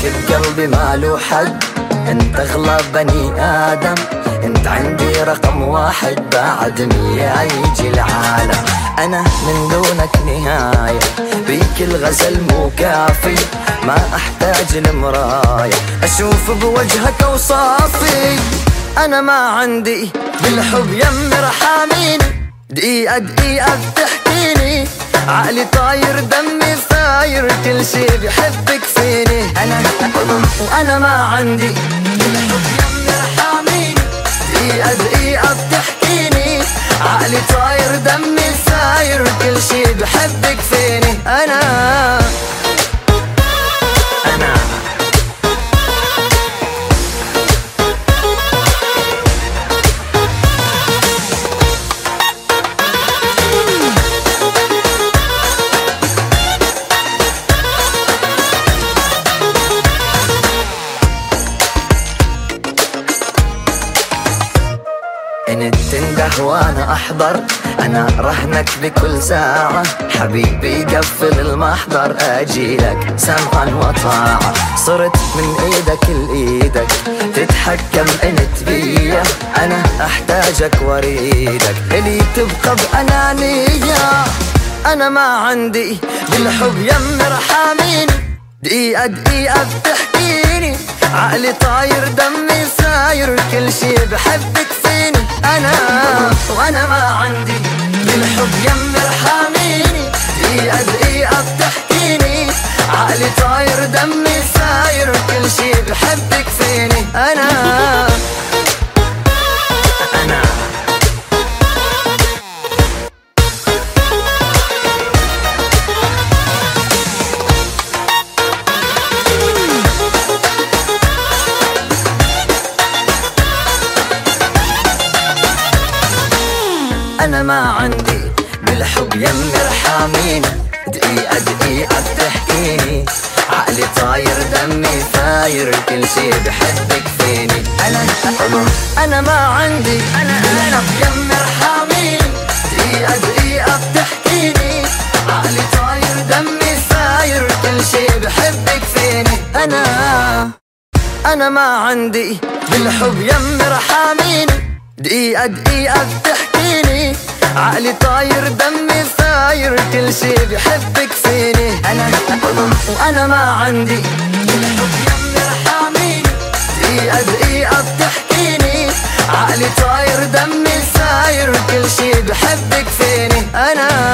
بقلبي ما له حد، انت اغلى بني ادم، انت عندي رقم واحد، بعد 100 يجي العالم. انا من دونك نهاية، بيك الغزل مو كافي، ما احتاج المراية، اشوف بوجهك اوصافي. انا ما عندي بالحب يم رحاميني، دقيقة دقيقة بتحكيني، عقلي طاير دمي ثاير، كل شي بحبك فيني. وانا ما عندي بالحب يم رحاميني، دقيقة دقيقة بتحكيني، عقلي طاير دمي ثاير، كل شي بحبك فيني. انا إن تنده وانا احضر، انا رهنك بكل ساعة، حبيبي قفل المحضر، اجيلك سمعا وطاعة. صرت من ايدك لايدك، تتحكم انت بيا، انا احتاجك واريدك، الي تبقى بانانية. انا ما عندي بالحب يم رحاميني، دقيقة دقيقة بتحكيني، عقلي طاير دمي ساير، كل شي بحبك فيني. وانا ما عندي بالحب يم رحاميني، دقيقة دقيقة بتحكيني، عقلي طاير دمي ساير، كل شي بحبك فيني. انا أنا ما عندي بالحب يم رحاميني، دقيقة دقيقة بتحكيني، عقلي طاير دمي ثاير، كل شي بحبك فيني. أنا ما عندي بالحب يم رحاميني، دقيقة دقيقة بتحكيني، عقلي طاير دمي ثاير، كل شي بحبك فيني. أنا ما عندي بالحب يم رحاميني، دقيقة دقيقة بتحكيني، عقلي طاير دمي ثاير، كل شي بحبك فيني. وانا ما عندي بالحب يم رحاميني، دقيقة دقيقة بتحكيني، عقلي طاير دمي ثاير، كل شي بحبك فيني.